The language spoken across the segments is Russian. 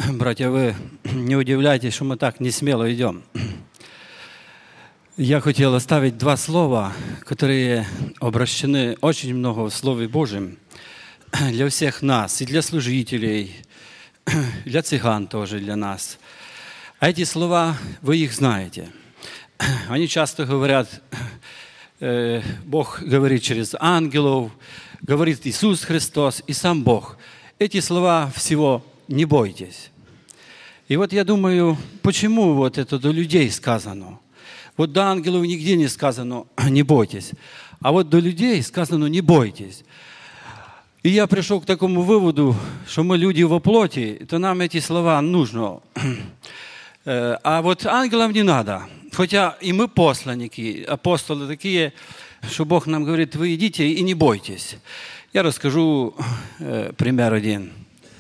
Братья, вы не удивляйтесь, что мы так не смело идем. Я хотел оставить два слова, которые обращены очень много в Слове Божьем для всех нас, и для служителей, для цыган тоже, для нас. А эти слова, вы их знаете. Они часто говорят, Бог говорит через ангелов, говорит Иисус Христос и сам Бог. Эти слова всего «не бойтесь». И вот я думаю, почему вот это до людей сказано? Вот до ангелов нигде не сказано «не бойтесь», а вот до людей сказано «не бойтесь». И я пришел к такому выводу, что мы люди во плоти, то нам эти слова нужно. А вот ангелам не надо. Хотя и мы посланники, апостолы такие, что Бог нам говорит, вы идите и не бойтесь. Я расскажу пример один.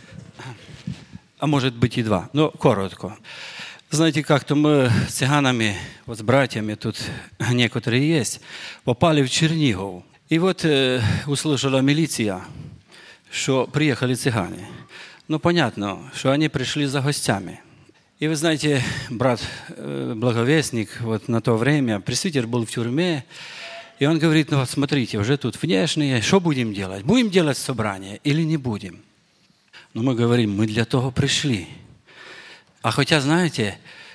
А может быть и два, но коротко. Знаете, как-то мы с цыганами, вот с братьями, тут некоторые есть, попали в Чернигов. И вот услышала милиция, что приехали цыгане. Ну, понятно, что они пришли за гостями. И вы знаете, брат благовестник, вот на то время, пресвитер был в тюрьме, и он говорит, ну вот смотрите, уже тут внешние, что будем делать? Будем делать собрание или не будем? Но мы говорим, мы для того пришли. А хотя, знаете,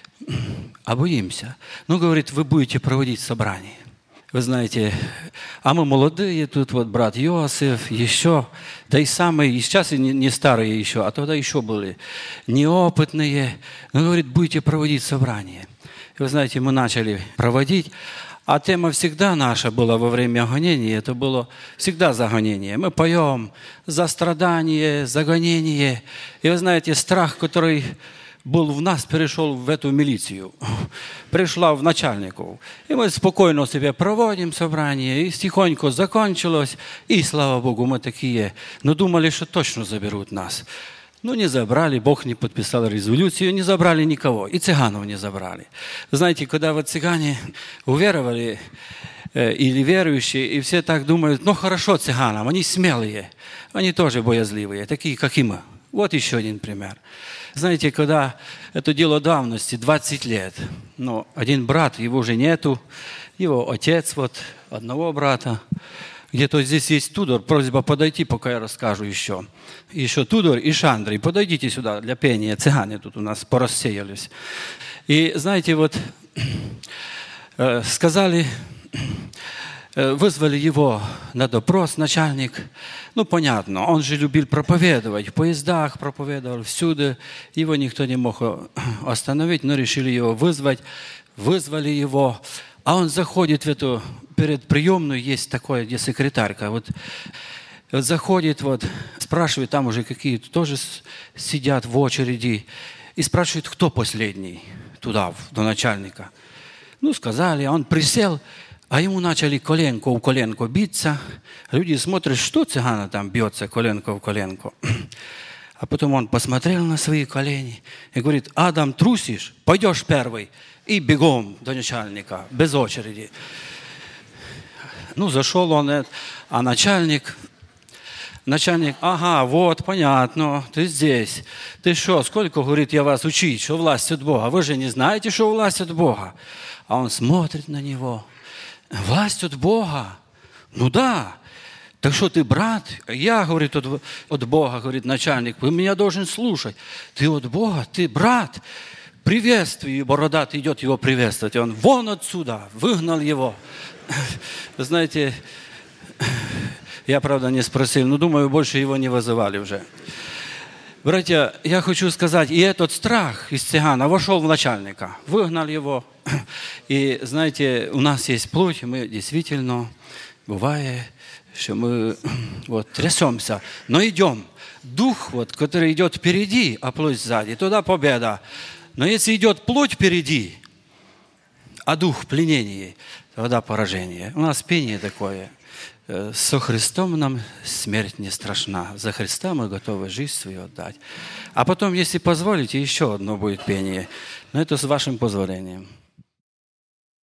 а боимся. Ну, говорит, вы будете проводить собрание. Вы знаете, а мы молодые, тут вот брат Иосиф, еще, да и самые, и сейчас и не старые еще, а тогда еще были неопытные. Но, говорит, будете проводить собрание. И вы знаете, мы начали проводить, а тема всегда наша была во время гонения, это было всегда за гонение. Мы поем за страдание, за гонение. И вы знаете, страх, который был в нас, перешел в эту милицию, пришла в начальников. И мы спокойно себе проводим собрание, и тихонько закончилось, и, слава Богу, мы такие, но думали, что точно заберут нас. Ну, не забрали, Бог не подписал резолюцию, не забрали никого, и цыганов не забрали. Знаете, когда вот цыгане уверовали, или верующие, и все так думают, ну, хорошо цыганам, они смелые, они тоже боязливые, такие, как и мы. Вот еще один пример. Знаете, когда это дело давности, 20 лет, ну, один брат, его уже нету, его отец, вот, одного брата, где-то здесь есть Тудор, просьба подойти, пока я расскажу еще. Еще Тудор и Шандрий, подойдите сюда для пения, цыгане тут у нас порассеялись. И знаете, вот, сказали, вызвали его на допрос, начальник. Ну, понятно, он же любил проповедовать, в поездах проповедовал, всюду. Его никто не мог остановить, но решили его вызвать. Вызвали его, а он заходит в эту, перед приемную есть такое, где секретарка. Вот заходит, вот, спрашивает, там уже какие-то тоже сидят в очереди, и спрашивает, кто последний туда, до начальника. Ну, сказали, он присел, а ему начали коленко в коленко биться. Люди смотрят, что цыгана там бьется коленко в коленко. А потом он посмотрел на свои колени и говорит, Адам, трусишь? Пойдешь первый. И бегом до начальника, без очереди. Ну, зашел он, а начальник, ага, вот, понятно, ты здесь. Ты что, сколько, говорит, я вас учить, что власть от Бога? Вы же не знаете, что власть от Бога? А он смотрит на него. Власть от Бога? Ну да. Так что ты брат? Я, говорит, от Бога, говорит начальник, вы меня должен слушать. Ты от Бога, ты брат. Приветствие, бородатый идет его приветствовать. И он вон отсюда, выгнал его. Вы знаете, я, правда, не спросил, но думаю, больше его не вызывали уже. Братья, я хочу сказать, и этот страх из цыгана вошел в начальника, выгнал его. И, знаете, у нас есть плоть, и мы действительно, бывает, что мы вот трясемся, но идем. Дух, вот, который идет впереди, а плоть сзади, туда победа. Но если идет плоть впереди, а дух в пленении, тогда поражение. У нас пение такое. Со Христом нам смерть не страшна. За Христа мы готовы жизнь свою отдать. А потом, если позволите, еще одно будет пение. Но это с вашим позволением.